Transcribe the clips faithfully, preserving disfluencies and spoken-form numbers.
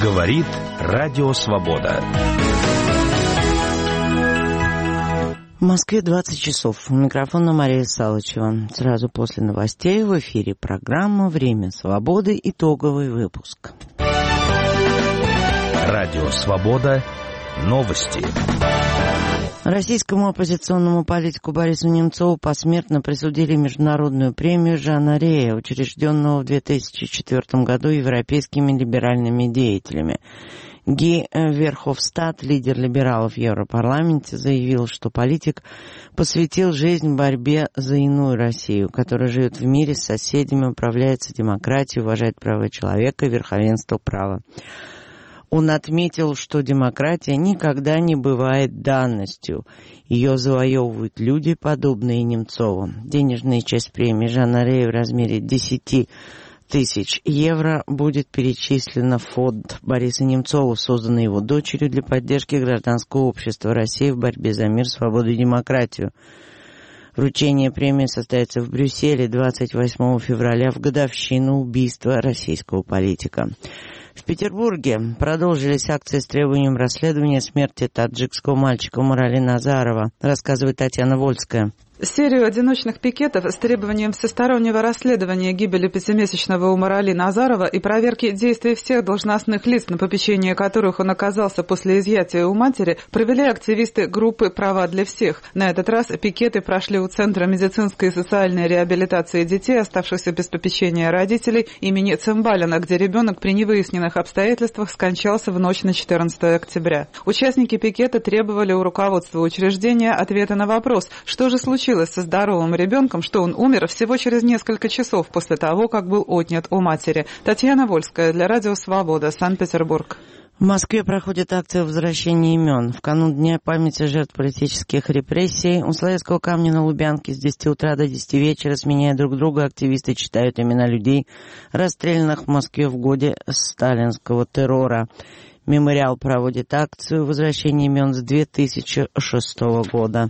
Говорит Радио Свобода. В Москве двадцать часов. У микрофона Мария Салычева. Сразу после новостей в эфире программа «Время свободы». Итоговый выпуск. Радио Свобода. Новости. Российскому оппозиционному политику Борису Немцову посмертно присудили международную премию Жана Рея, учрежденного в две тысячи четвёртом году европейскими либеральными деятелями. Ги Верховстад, лидер либералов в Европарламенте, заявил, что политик посвятил жизнь борьбе за иную Россию, которая живет в мире с соседями, управляется демократией, уважает права человека и верховенство права. Он отметил, что демократия никогда не бывает данностью. Ее завоевывают люди, подобные Немцову. Денежная часть премии Жана Рея в размере десять тысяч евро будет перечислена в фонд Бориса Немцова, созданный его дочерью для поддержки гражданского общества России в борьбе за мир, свободу и демократию. Вручение премии состоится в Брюсселе двадцать восьмого февраля в годовщину убийства российского политика. В Петербурге продолжились акции с требованием расследования смерти таджикского мальчика Мурали Назарова, рассказывает Татьяна Вольская. Серию одиночных пикетов с требованием всестороннего расследования гибели пятимесячного Умарали Назарова и проверки действий всех должностных лиц, на попечении которых он оказался после изъятия у матери, провели активисты группы «Права для всех». На этот раз пикеты прошли у Центра медицинской и социальной реабилитации детей, оставшихся без попечения родителей, имени Цымбалина, где ребенок при невыясненных обстоятельствах скончался в ночь на четырнадцатое октября. Участники пикета требовали у руководства учреждения ответа на вопрос, что же случилось со здоровым ребенком, что он умер всего через несколько часов после того, как был отнят у матери. Татьяна Вольская для Радио Свобода, Санкт-Петербург. В Москве проходит акция возвращения имен. В канун Дня памяти жертв политических репрессий у Соловецкого камня на Лубянке с десяти утра до десяти вечера, сменяя друг друга, активисты читают имена людей, расстрелянных в Москве в годы сталинского террора. Мемориал проводит акцию возвращения имен с две тысячи шестого года.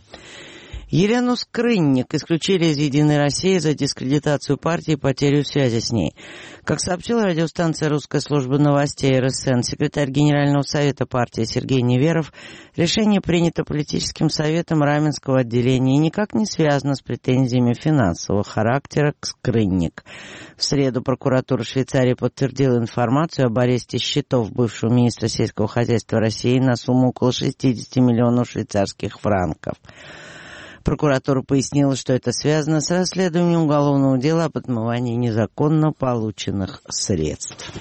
Елену Скрынник исключили из «Единой России» за дискредитацию партии и потерю связи с ней. Как сообщила радиостанция «Русская служба новостей» эр эс эн, секретарь Генерального совета партии Сергей Неверов, решение принято политическим советом Раменского отделения и никак не связано с претензиями финансового характера к Скрынник. В среду прокуратура Швейцарии подтвердила информацию об аресте счетов бывшего министра сельского хозяйства России на сумму около шестьдесят миллионов швейцарских франков. Прокуратура пояснила, что это связано с расследованием уголовного дела об отмывании незаконно полученных средств.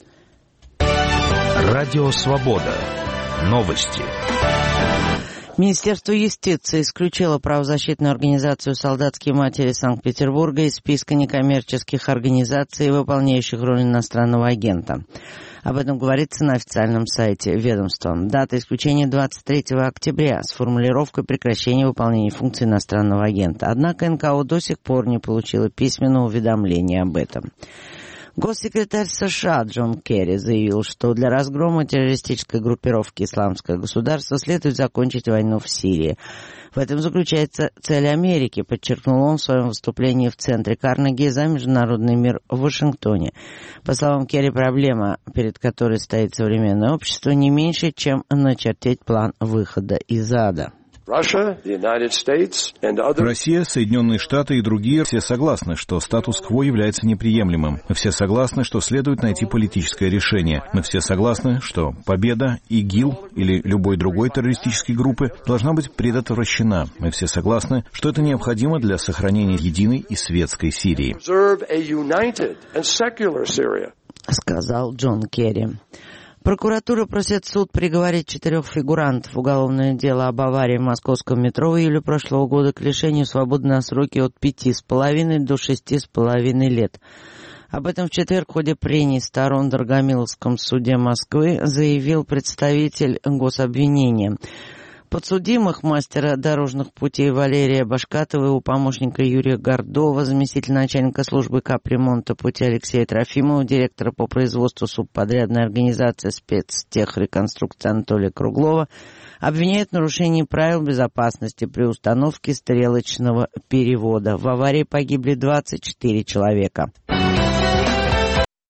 Радио Свобода. Новости. Министерство юстиции исключило правозащитную организацию «Солдатские матери» Санкт-Петербурга из списка некоммерческих организаций, выполняющих роль иностранного агента. Об этом говорится на официальном сайте ведомства. Дата исключения двадцать третьего октября с формулировкой прекращения выполнения функций иностранного агента. Однако эн ка о до сих пор не получила письменного уведомления об этом. Госсекретарь США Джон Керри заявил, что для разгрома террористической группировки «Исламское государство» следует закончить войну в Сирии. В этом заключается цель Америки, подчеркнул он в своем выступлении в центре Карнеги за международный мир в Вашингтоне. По словам Керри, проблема, перед которой стоит современное общество, не меньше, чем начертить план выхода из ада. Россия, Соединенные Штаты и другие все согласны, что статус-кво является неприемлемым. Мы все согласны, что следует найти политическое решение. Мы все согласны, что победа ИГИЛ или любой другой террористической группы должна быть предотвращена. Мы все согласны, что это необходимо для сохранения единой и светской Сирии. Сказал Джон Керри. Прокуратура просит суд приговорить четырех фигурантов в уголовное дело об аварии в московском метро в июле прошлого года к лишению свободы на сроки от пяти с половиной до шести с половиной лет. Об этом в четверг в ходе прений сторон в Драгомиловском суде Москвы заявил представитель гособвинения. Подсудимых мастера дорожных путей Валерия Башкатова и его помощника Юрия Гордова, заместителя начальника службы капремонта пути Алексея Трофимова, директора по производству субподрядной организации спецтехреконструкции Анатолия Круглова, обвиняют в нарушении правил безопасности при установке стрелочного перевода. В аварии погибли двадцать четыре человека.